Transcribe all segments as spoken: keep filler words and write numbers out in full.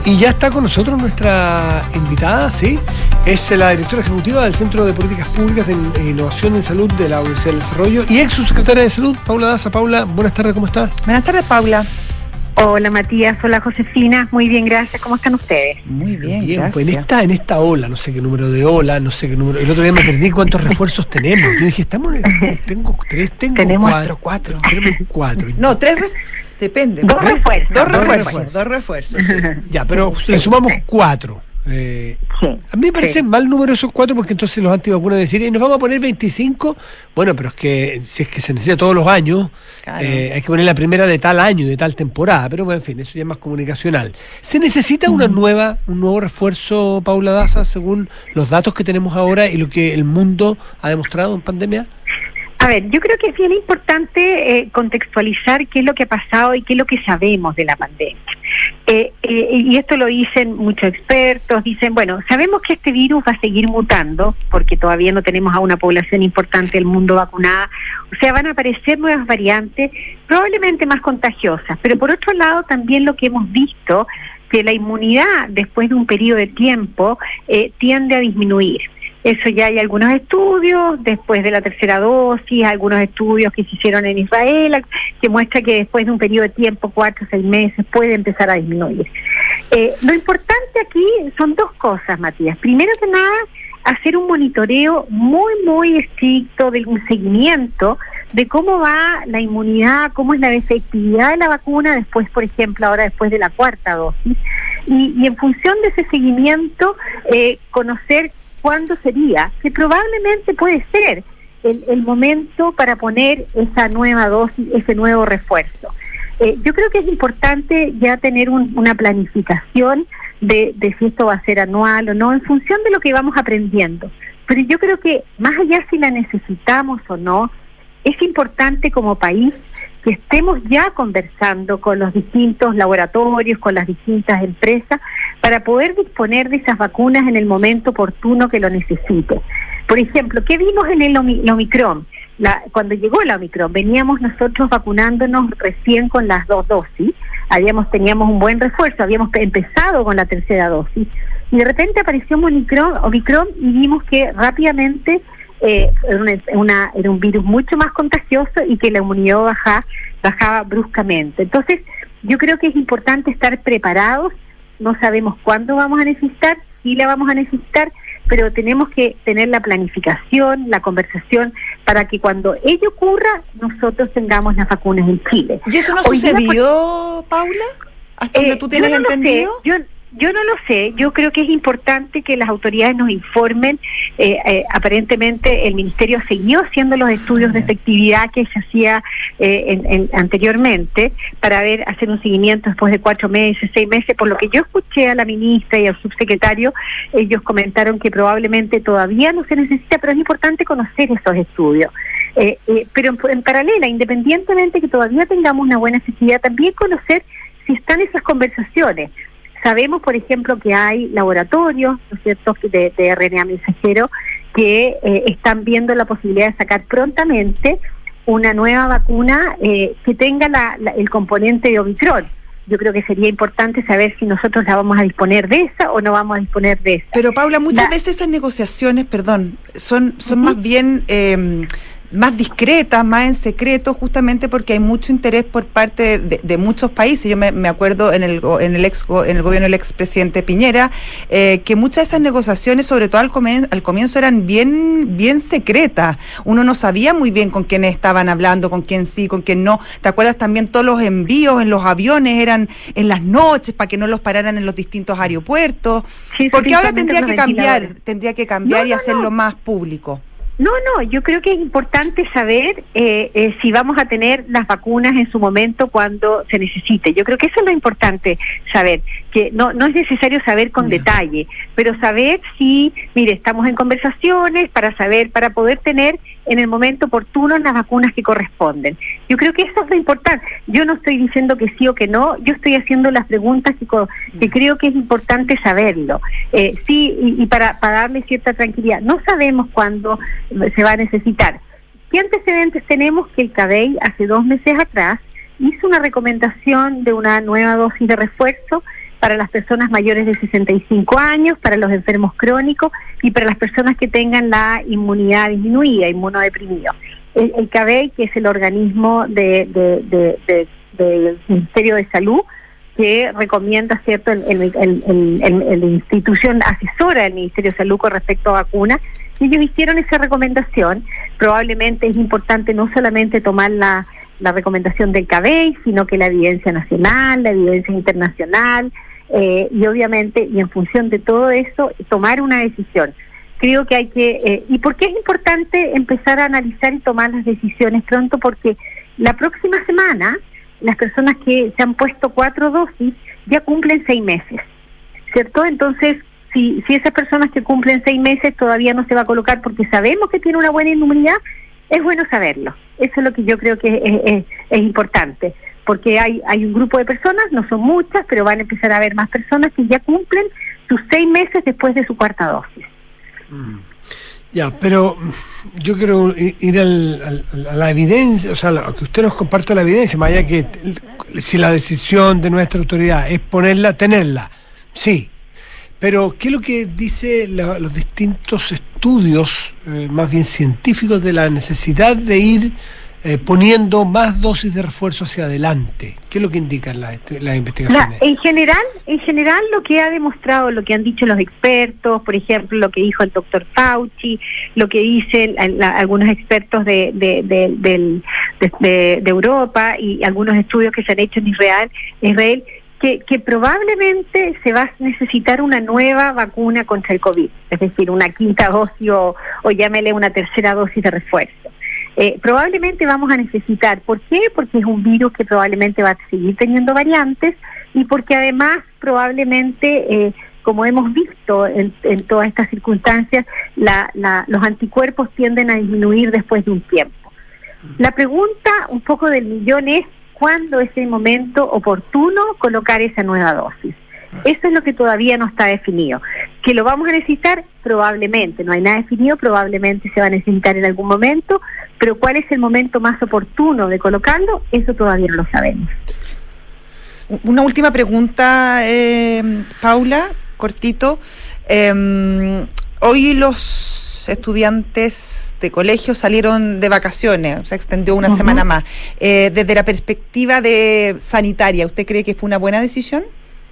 Y ya está con nosotros nuestra invitada, ¿sí? Es la directora ejecutiva del Centro de Políticas Públicas de Innovación en Salud de la Universidad del Desarrollo y ex subsecretaria de Salud, Paula Daza. Paula, buenas tardes, ¿cómo estás? Buenas tardes, Paula. Hola, Matías. Hola, Josefina. Muy bien, gracias. ¿Cómo están ustedes? Muy bien, bien gracias. Pues en esta, en esta ola, no sé qué número de ola, no sé qué número. El otro día me perdí cuántos refuerzos tenemos. Yo dije, estamos en el, tengo tres, tengo tenemos cuatro. cuatro. Tenemos cuatro. No, tres refuerzos. Depende. Dos refuerzos. Dos Dos refuerzos. refuerzos. Dos refuerzos. Sí. Ya, pero le sumamos cuatro. Eh, sí, a mí me parece sí. mal número esos cuatro porque entonces los antivacunas decir, ¿y nos vamos a poner veinticinco? Bueno, pero es que si es que se necesita todos los años, Claro. eh, hay que poner la primera de tal año, de tal temporada, pero bueno, en fin, eso ya es más comunicacional. ¿Se necesita una nueva, un nuevo refuerzo, Paula Daza, según los datos que tenemos ahora y lo que el mundo ha demostrado en pandemia? A ver, yo creo que es bien importante eh, contextualizar qué es lo que ha pasado y qué es lo que sabemos de la pandemia. Eh, eh, y esto lo dicen muchos expertos, dicen, bueno, sabemos que este virus va a seguir mutando, porque todavía no tenemos a una población importante del mundo vacunada, o sea, van a aparecer nuevas variantes, probablemente más contagiosas, pero por otro lado también lo que hemos visto, que la inmunidad después de un periodo de tiempo eh, tiende a disminuir. Eso ya hay algunos estudios, después de la tercera dosis, algunos estudios que se hicieron en Israel, que muestra que después de un periodo de tiempo, cuatro o seis meses, puede empezar a disminuir. Eh, lo importante aquí son dos cosas, Matías. Primero que nada, hacer un monitoreo muy, muy estricto, de un seguimiento de cómo va la inmunidad, cómo es la efectividad de la vacuna después, por ejemplo, ahora después de la cuarta dosis. Y, y en función de ese seguimiento, eh, conocer cuándo sería, que probablemente puede ser el, el momento para poner esa nueva dosis, ese nuevo refuerzo. Eh, yo creo que es importante ya tener un, una planificación de, de si esto va a ser anual o no, en función de lo que vamos aprendiendo. Pero yo creo que más allá si la necesitamos o no, es importante como país que estemos ya conversando con los distintos laboratorios, con las distintas empresas, para poder disponer de esas vacunas en el momento oportuno que lo necesite. Por ejemplo, ¿qué vimos en el Omi- la Omicron? La, cuando llegó la Omicron, veníamos nosotros vacunándonos recién con las dos dosis, habíamos teníamos un buen refuerzo, habíamos empezado con la tercera dosis, y de repente apareció Omicron, Omicron y vimos que rápidamente eh, era, una, una, era un virus mucho más contagioso y que la inmunidad bajaba, bajaba bruscamente. Entonces, yo creo que es importante estar preparados. No sabemos cuándo vamos a necesitar, si la vamos a necesitar, pero tenemos que tener la planificación, la conversación, para que cuando ello ocurra, nosotros tengamos las vacunas en Chile. ¿Y eso no Hoy día, sucedió, Paula? ¿Hasta eh, donde tú tienes yo no lo entendido? sé, yo, yo no lo sé. Yo creo que es importante que las autoridades nos informen. Eh, eh, aparentemente el Ministerio siguió haciendo los estudios de efectividad que se hacía eh, en, en, anteriormente para ver hacer un seguimiento después de cuatro meses, seis meses. Por lo que yo escuché a la ministra y al subsecretario, ellos comentaron que probablemente todavía no se necesita, pero es importante conocer esos estudios. Eh, eh, pero en, en paralela, independientemente que todavía tengamos una buena efectividad, también conocer si están esas conversaciones. Sabemos, por ejemplo, que hay laboratorios, ¿no es cierto?, de, de R N A mensajero que eh, están viendo la posibilidad de sacar prontamente una nueva vacuna eh, que tenga la, la, el componente de Omicron. Yo creo que sería importante saber si nosotros la vamos a disponer de esa o no vamos a disponer de esa. Pero, Paula, muchas la, veces esas negociaciones, perdón, son, son uh-huh. más bien... Eh, más discretas, más en secreto, justamente porque hay mucho interés por parte de, de muchos países. Yo me, me acuerdo en el en el ex en el gobierno del expresidente Piñera eh, que muchas de esas negociaciones, sobre todo al comienzo, al comienzo eran bien bien secretas. Uno no sabía muy bien con quiénes estaban hablando, con quién sí, con quién no. ¿Te acuerdas también todos los envíos en los aviones eran en las noches para que no los pararan en los distintos aeropuertos? Sí, porque ahora tendría que cambiar, tendría que cambiar no, y hacerlo no. más público. No, no, yo creo que es importante saber eh, eh, si vamos a tener las vacunas en su momento cuando se necesite. Yo creo que eso es lo importante saber, que no no es necesario saber con yeah. detalle, pero saber si, mire, estamos en conversaciones para saber, para poder tener en el momento oportuno las vacunas que corresponden. Yo creo que eso es lo importante. Yo no estoy diciendo que sí o que no, yo estoy haciendo las preguntas que, que creo que es importante saberlo. Eh, sí, y, y para, para darle cierta tranquilidad. No sabemos cuándo se va a necesitar. ¿Qué antecedentes tenemos? Que el CADEI hace dos meses atrás hizo una recomendación de una nueva dosis de refuerzo para las personas mayores de sesenta y cinco años, para los enfermos crónicos y para las personas que tengan la inmunidad disminuida, inmunodeprimidos. El, el CABEI, que es el organismo de, de, de, de, del Ministerio de Salud, que recomienda, ¿cierto?, el, el, el, el, el, el institución asesora del Ministerio de Salud con respecto a vacunas, y ellos hicieron esa recomendación. Probablemente es importante no solamente tomar la, la recomendación del CABEI, sino que la evidencia nacional, la evidencia internacional, eh, y obviamente, y en función de todo eso, tomar una decisión. Creo que hay que... Eh, ¿Y por qué es importante empezar a analizar y tomar las decisiones pronto? Porque la próxima semana las personas que se han puesto cuatro dosis ya cumplen seis meses, ¿cierto? Entonces, si, si esas personas que cumplen seis meses todavía no se va a colocar porque sabemos que tiene una buena inmunidad, es bueno saberlo. Eso es lo que yo creo que es, es, es importante, porque hay, hay un grupo de personas, no son muchas, pero van a empezar a haber más personas que ya cumplen sus seis meses después de su cuarta dosis. Mm. Ya, pero yo quiero ir al, al, a la evidencia, o sea, que usted nos comparta la evidencia, más allá que si la decisión de nuestra autoridad es ponerla, tenerla, sí. Pero, ¿qué es lo que dice la, los distintos estudios, eh, más bien científicos, de la necesidad de ir eh, poniendo más dosis de refuerzo hacia adelante? ¿Qué es lo que indican las, las investigaciones? La, en general, en general lo que ha demostrado, lo que han dicho los expertos, por ejemplo, lo que dijo el doctor Fauci, lo que dicen la, algunos expertos de, de, de, de, de, de, de Europa y algunos estudios que se han hecho en Israel, Israel que, que probablemente se va a necesitar una nueva vacuna contra el COVID, es decir, una quinta dosis o, o llámele una tercera dosis de refuerzo. Eh, probablemente vamos a necesitar. ¿Por qué? Porque es un virus que probablemente va a seguir teniendo variantes y porque además probablemente, eh, como hemos visto en, en todas estas circunstancias, la, la, los anticuerpos tienden a disminuir después de un tiempo. La pregunta un poco del millón es ¿cuándo es el momento oportuno colocar esa nueva dosis? Eso es lo que todavía no está definido. ¿Que lo vamos a necesitar? Probablemente. No hay nada definido, probablemente se va a necesitar en algún momento, pero ¿cuál es el momento más oportuno de colocarlo? Eso todavía no lo sabemos. Una última pregunta, eh, Paula, cortito. Eh, hoy los estudiantes de colegio salieron de vacaciones, se extendió una uh-huh. semana más. Eh, desde la perspectiva de sanitaria, ¿usted cree que fue una buena decisión?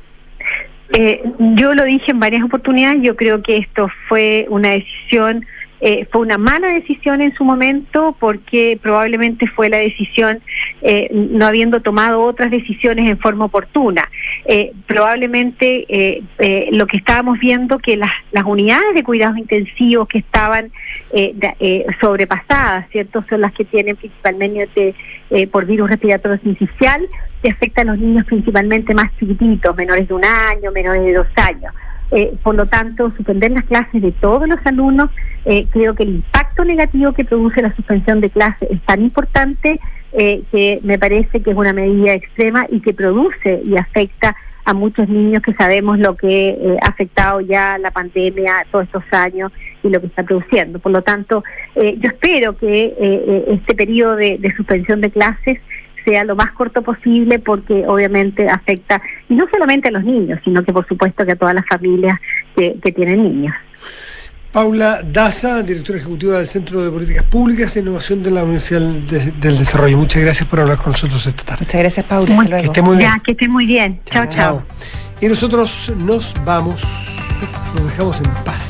Eh, yo lo dije en varias oportunidades, yo creo que esto fue una decisión, eh, fue una mala decisión en su momento, porque probablemente fue la decisión eh, no habiendo tomado otras decisiones en forma oportuna. Eh, probablemente eh, eh, lo que estábamos viendo, que las, las unidades de cuidados intensivos que estaban eh, de, eh, sobrepasadas, ¿cierto?, son las que tienen principalmente eh, por virus respiratorio sincicial, que afecta a los niños principalmente más chiquititos, menores de un año, menores de dos años. Eh, por lo tanto, suspender las clases de todos los alumnos, eh, creo que el impacto negativo que produce la suspensión de clases es tan importante eh, que me parece que es una medida extrema y que produce y afecta a muchos niños, que sabemos lo que eh, ha afectado ya la pandemia todos estos años y lo que está produciendo. Por lo tanto, eh, yo espero que eh, este periodo de, de suspensión de clases sea lo más corto posible, porque obviamente afecta, y no solamente a los niños, sino que por supuesto que a todas las familias que, que tienen niños. Paula Daza, directora ejecutiva del Centro de Políticas Públicas e Innovación de la Universidad de, del Desarrollo. Muchas gracias por hablar con nosotros esta tarde. Muchas gracias, Paula. Muy, Hasta luego. Que esté muy bien. Ya, que esté muy bien. Chao, chao. Y nosotros nos vamos, nos dejamos en paz.